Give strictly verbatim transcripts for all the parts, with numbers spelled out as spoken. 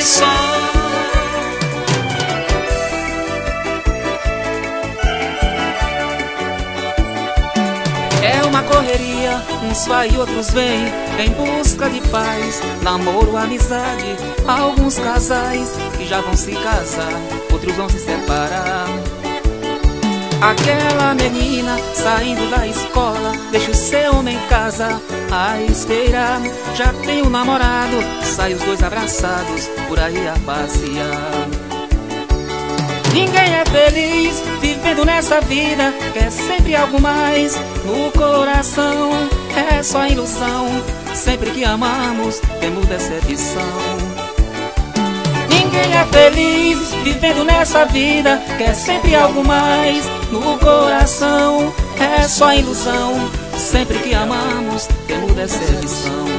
só. É uma correria, uns vai e outros vêm em busca de paz, namoro, amizade. Alguns casais que já vão se casar, outros vão se separar. Aquela menina saindo da escola, deixa o seu homem em casa a esperar. Já tem um namorado, sai os dois abraçados por aí a passear. Ninguém é feliz vivendo nessa vida, quer sempre algo mais no coração. É só ilusão, sempre que amamos temos decepção. Ninguém é feliz vivendo nessa vida, quer sempre algo mais no coração. É só ilusão, sempre que amamos temos decepção.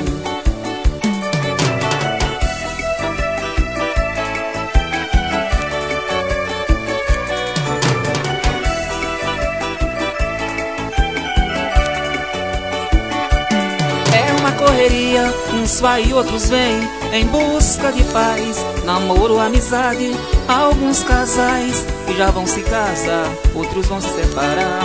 Correria, uns vai e outros vêm em busca de paz, namoro, amizade. Alguns casais que já vão se casar, outros vão se separar.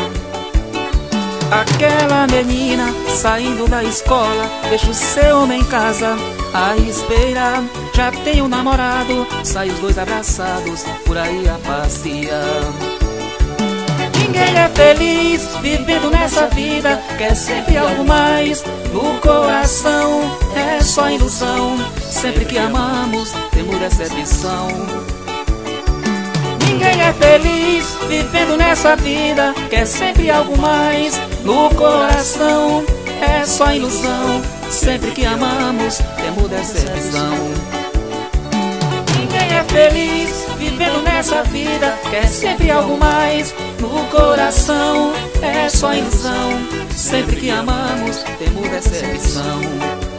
Aquela menina saindo da escola, deixa o seu homem em casa a esperar. Já tem um namorado, sai os dois abraçados por aí a passear. Ninguém é feliz vivendo nessa vida, quer sempre algo mais no coração. É só ilusão, sempre que amamos temos decepção. Ninguém é feliz vivendo nessa vida, quer sempre algo mais no coração. É só ilusão, sempre que amamos temos decepção. Ninguém é feliz vivendo nessa vida, quer sempre algo mais no coração. É só ilusão, sempre que amamos temos decepção.